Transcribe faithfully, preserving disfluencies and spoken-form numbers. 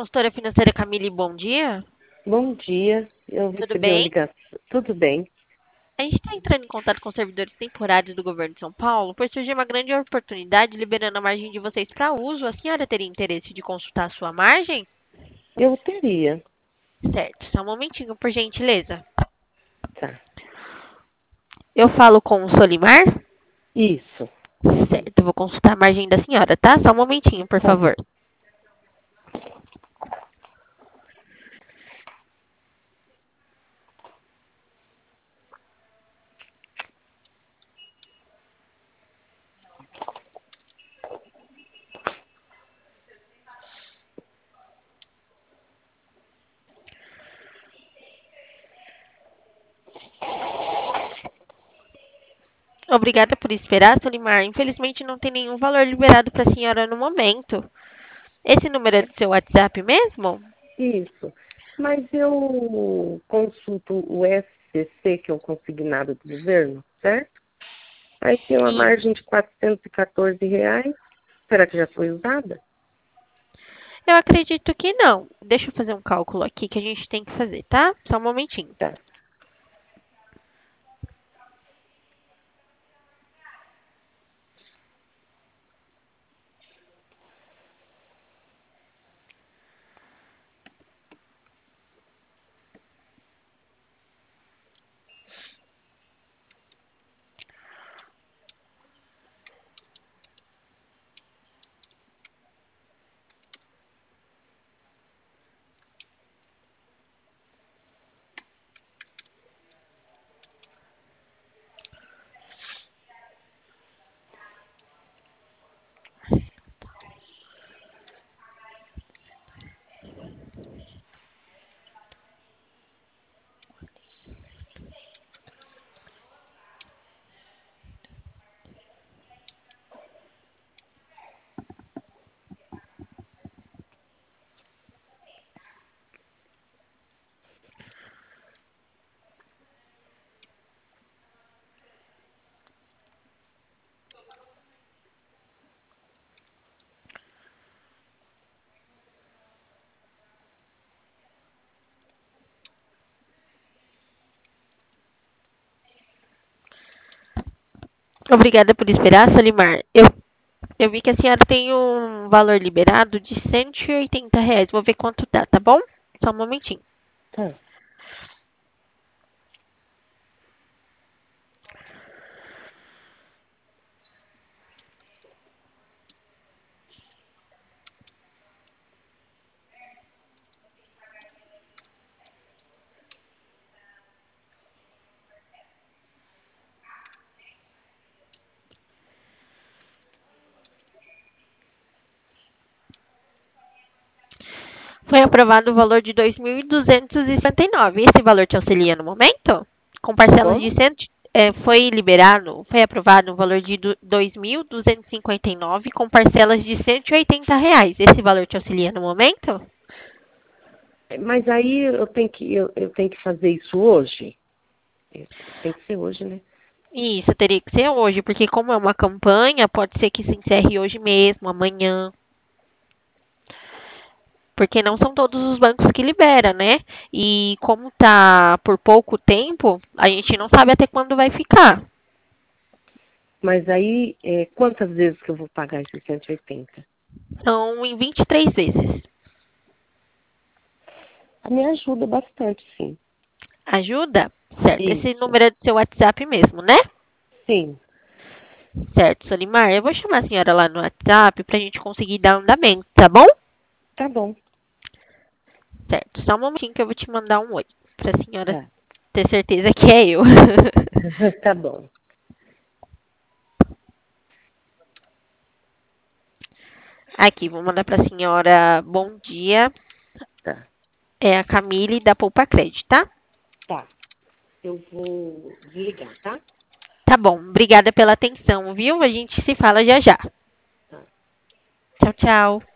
consultora financeira Camille, bom dia. Bom dia, eu Tudo recebi uma bem? ligação. Tudo bem? A gente está entrando em contato com servidores temporários do governo de São Paulo, pois surgiu uma grande oportunidade liberando a margem de vocês para uso. A senhora teria interesse de consultar a sua margem? Eu teria. Certo, só um momentinho, por gentileza. Tá. Eu falo com o Solimar? Isso. Certo, vou consultar a margem da senhora, tá? Só um momentinho, por Tá favor. bom. Obrigada por esperar, Solimar. Infelizmente não tem nenhum valor liberado para a senhora no momento. Esse número é do seu WhatsApp mesmo? Isso. Mas eu consulto o S C C, que é o consignado do governo, certo? Aí tem uma Sim. margem de quatrocentos e quatorze reais. Será que já foi usada? Eu acredito que não. Deixa eu fazer um cálculo aqui que a gente tem que fazer, tá? Só um momentinho. Tá. Obrigada por esperar, Solimar. Eu, eu vi que a senhora tem um valor liberado de cento e oitenta reais. Vou ver quanto dá, tá bom? Só um momentinho. Tá. Foi aprovado o valor de dois mil duzentos e cinquenta e nove. Esse valor te auxilia no momento? Com parcelas de Como? cem, é, foi liberado, foi aprovado um valor de dois mil duzentos e cinquenta e nove com parcelas de cento e oitenta reais. Esse valor te auxilia no momento? Mas aí eu tenho que, eu, eu tenho que fazer isso hoje? Tem que ser hoje, né? Isso, teria que ser hoje, porque como é uma campanha, pode ser que se encerre hoje mesmo, amanhã. Porque não são todos os bancos que liberam, né? E como tá por pouco tempo, a gente não sabe até quando vai ficar. Mas aí, é, quantas vezes que eu vou pagar esses cento e oitenta? São em vinte e três vezes. Me ajuda bastante, sim. Ajuda? Certo. Esse Isso. número é do seu WhatsApp mesmo, né? Sim. Certo, Solimar. Eu vou chamar a senhora lá no WhatsApp pra gente conseguir dar andamento, tá bom? Tá bom. Certo. Só um momentinho que eu vou te mandar um oi. Pra senhora Tá. ter certeza que é eu. Tá bom. Aqui, vou mandar pra senhora bom dia. Tá. É a Camille da Poupa Crédito, tá? Tá. Eu vou desligar, tá? Tá bom. Obrigada pela atenção, viu? A gente se fala já já. Tá. Tchau, tchau.